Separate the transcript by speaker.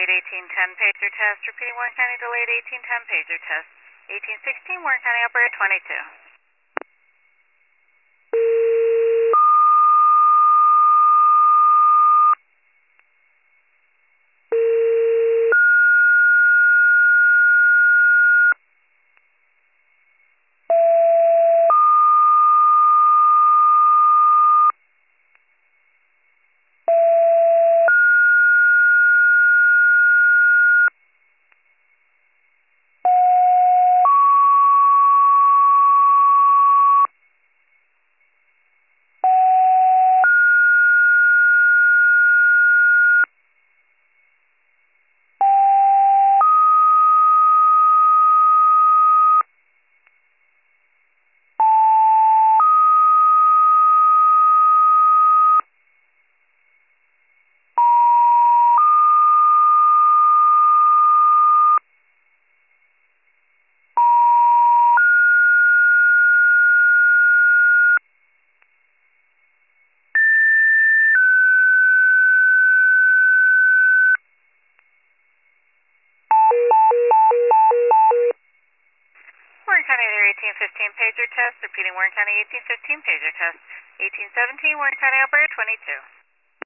Speaker 1: delayed 1810 pager test. Repeating Warren County delayed 1810 pager test. 1816 Warren County operator 22. Warren County 1815 pager test. Repeating Warren County 1815 pager test. 1817 Warren County operator 22.